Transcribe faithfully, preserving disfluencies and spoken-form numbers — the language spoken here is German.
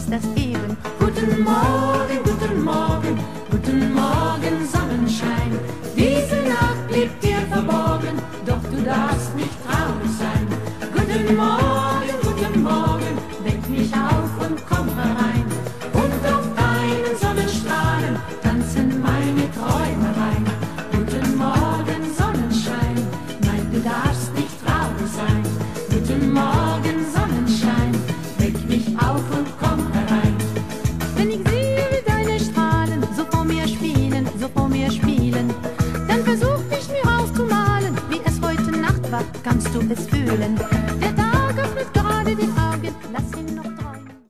ist das eben. Guten Morgen, guten Morgen, guten Morgen, Sonnenschein. Diese Nacht blieb dir verborgen, doch du darfst nicht traurig sein. Guten Morgen.